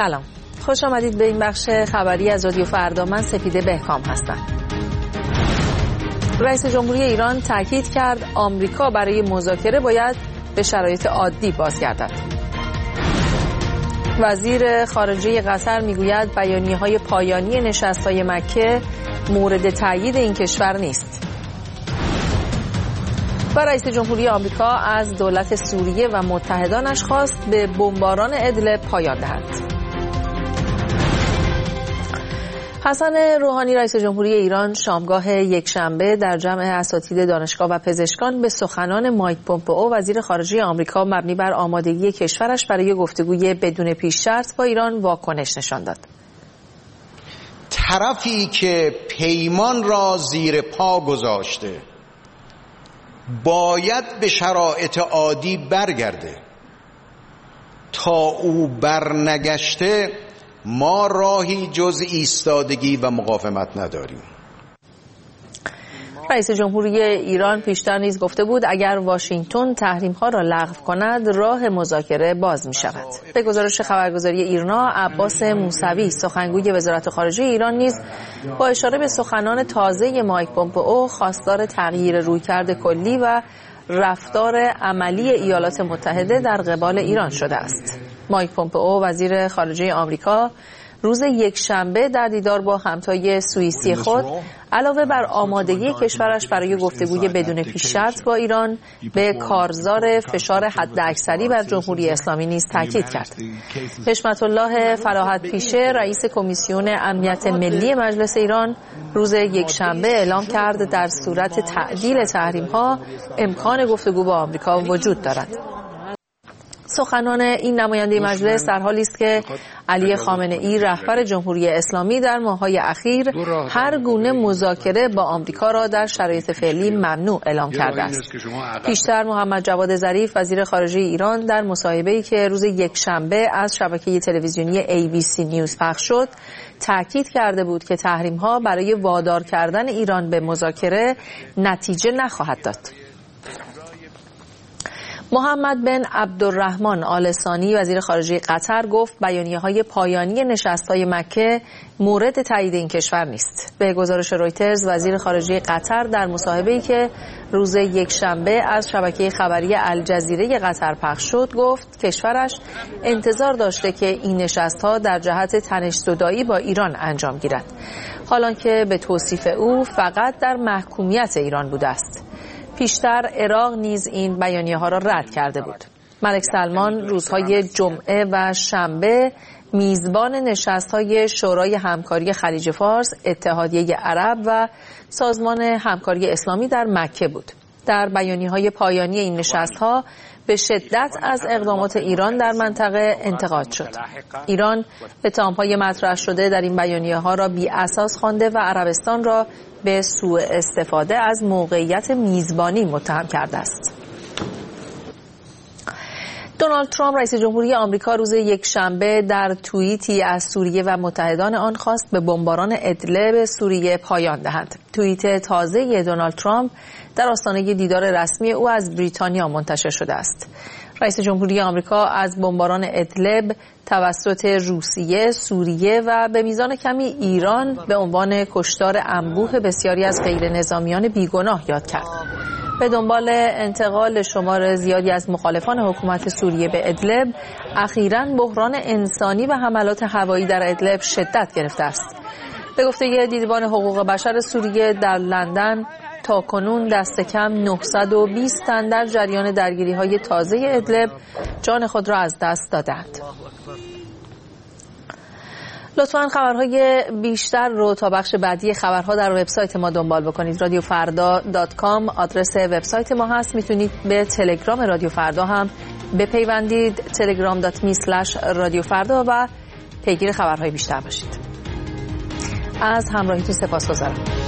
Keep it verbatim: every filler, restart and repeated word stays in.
سلام، خوش آمدید به این بخش خبری از رادیو فردا. من سپیده بهکام هستم. رئیس جمهوری ایران تاکید کرد آمریکا برای مذاکره باید به شرایط عادی بازگردد. وزیر خارجه قطر میگوید بیانیه‌های پایانی نشست‌های مکه مورد تایید این کشور نیست. و رئیس جمهوری آمریکا از دولت سوریه و متحدانش خواست به بمباران ادلب پایان دهند. حسن روحانی رئیس جمهوری ایران شامگاه یکشنبه در جمع اساتید دانشگاه و پزشکان به سخنان مایک پومپئو وزیر خارجه آمریکا مبنی بر آمادگی کشورش برای گفتگوی بدون پیش شرط با ایران واکنش نشان داد. طرفی که پیمان را زیر پا گذاشته باید به شرایط عادی برگرده. تا او برنگشته ما راهی جز ایستادگی و مقاومت نداریم. رئیس جمهوری ایران پیشتر نیز گفته بود اگر واشنگتن تحریم‌ها را لغو کند راه مذاکره باز می‌شود. به گزارش خبرگزاری ایرنا، عباس موسوی سخنگوی وزارت خارجه ایران نیز با اشاره به سخنان تازه مایک پومپئو خواستار تغییر رویکرد کلی و رفتار عملی ایالات متحده در قبال ایران شده است. مایک پومپئو وزیر خارجه آمریکا روز یکشنبه در دیدار با همتای سوئیسی خود علاوه بر آمادگی کشورش برای گفتگوی بدون پیش شرط با ایران به کارزار فشار حداکثری بر جمهوری اسلامی نیز تاکید کرد. حشمت الله فراحت پیشه رئیس کمیسیون امنیت ملی مجلس ایران روز یکشنبه اعلام کرد در صورت تعدیل تحریم‌ها امکان گفتگو با آمریکا وجود دارد. سخنان این نماینده مجلس در حالی است که علی خامنه‌ای رهبر جمهوری اسلامی در ماه‌های اخیر هر گونه مذاکره با آمریکا را در شرایط فعلی ممنوع اعلام کرده است. پیشتر محمد جواد ظریف وزیر خارجه ایران در مصاحبه‌ای که روز یکشنبه از شبکه تلویزیونی ای بی سی نیوز پخش شد تاکید کرده بود که تحریم‌ها برای وادار کردن ایران به مذاکره نتیجه نخواهد داد. محمد بن عبدالرحمن آل ثانی وزیر خارجه قطر گفت بیانیه‌های پایانی نشست‌های مکه مورد تایید این کشور نیست. به گزارش رویترز وزیر خارجه قطر در مصاحبه‌ای که روز یکشنبه از شبکه خبری الجزیره قطر پخش شد گفت کشورش انتظار داشته که این نشست‌ها در جهت تنش‌زدایی با ایران انجام گیرد، حالانکه به توصیف او فقط در محکومیت ایران بوده است. پیشتر عراق نیز این بیانیه‌ها را رد کرده بود. ملک سلمان روزهای جمعه و شنبه میزبان نشست‌های شورای همکاری خلیج فارس، اتحادیه عرب و سازمان همکاری اسلامی در مکه بود. در بیانیه‌های پایانی این نشست‌ها به شدت از اقدامات ایران در منطقه انتقاد شد. ایران اتهام‌های مطرح شده در این بیانیه‌ها را بی اساس خوانده و عربستان را به سوء استفاده از موقعیت میزبانی متهم کرده است. دونالد ترامپ رئیس جمهوری آمریکا روز یکشنبه در توییتی از سوریه و متحدان آن خواست به بمباران ادلب سوریه پایان دهند. توییت تازه دونالد ترامپ در آستانه دیدار رسمی او از بریتانیا منتشر شده است. رئیس جمهوری آمریکا از بمباران ادلب توسط روسیه، سوریه و به میزان کمی ایران به عنوان کشتار انبوه بسیاری از غیر نظامیان بیگناه یاد کرد. به دنبال انتقال شمار زیادی از مخالفان حکومت سوریه به ادلب، اخیراً بحران انسانی و حملات هوایی در ادلب شدت گرفته است. به گفته دیدبان حقوق بشر سوریه در لندن تا کنون دست کم نهصد و بیست تن در جریان درگیری‌های تازه ادلب جان خود را از دست دادند. لطفاً خبرهای بیشتر رو تا بخش بعدی خبرها در وبسایت ما دنبال بکنید. رادیو فردا دات کام آدرس وبسایت ما هست. میتونید به تلگرام رادیو فردا هم بپیوندید. تلگرام دات می اسلش رادیو فردا و پیگیر خبرهای بیشتر باشید. از همراهیتون سپاسگزارم.